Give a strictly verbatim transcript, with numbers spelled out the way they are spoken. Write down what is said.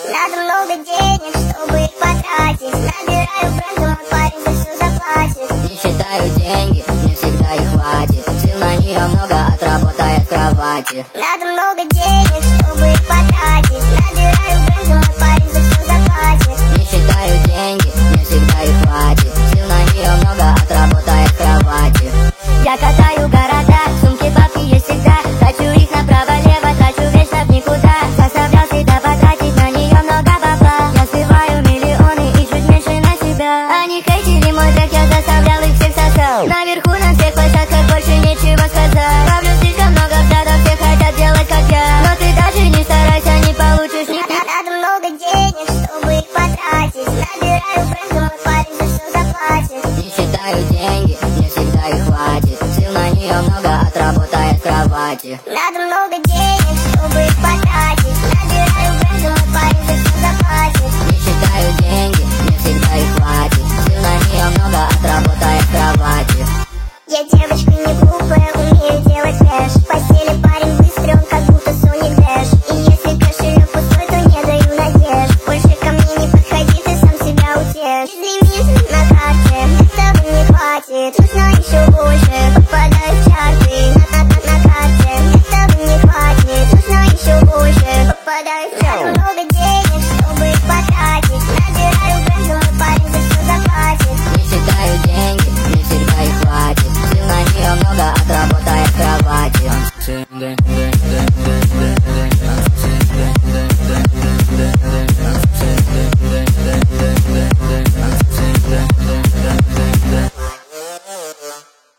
Надо много денег, чтобы их потратить. Набираю бренд, мой парень за все заплатит. Не считаю деньги, мне всегда их хватит. Сил на нее много, отработая в кровати. Надо много денег, чтобы их потратить.